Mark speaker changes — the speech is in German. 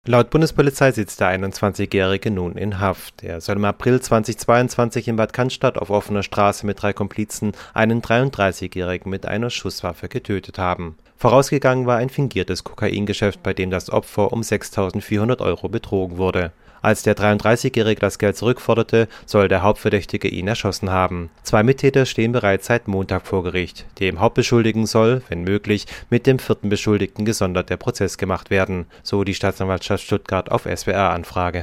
Speaker 1: Laut Bundespolizei sitzt der 21-Jährige nun in Haft. Er soll im April 2022 in Bad Cannstatt auf offener Straße mit 3 Komplizen einen 33-Jährigen mit einer Schusswaffe getötet haben. Vorausgegangen war ein fingiertes Kokaingeschäft, bei dem das Opfer um 6.400 € betrogen wurde. Als der 33-Jährige das Geld zurückforderte, soll der Hauptverdächtige ihn erschossen haben. 2 Mittäter stehen bereits seit Montag vor Gericht. Dem Hauptbeschuldigten soll, wenn möglich, mit dem 4. Beschuldigten gesondert der Prozess gemacht werden, so die Staatsanwaltschaft Stuttgart auf SWR-Anfrage.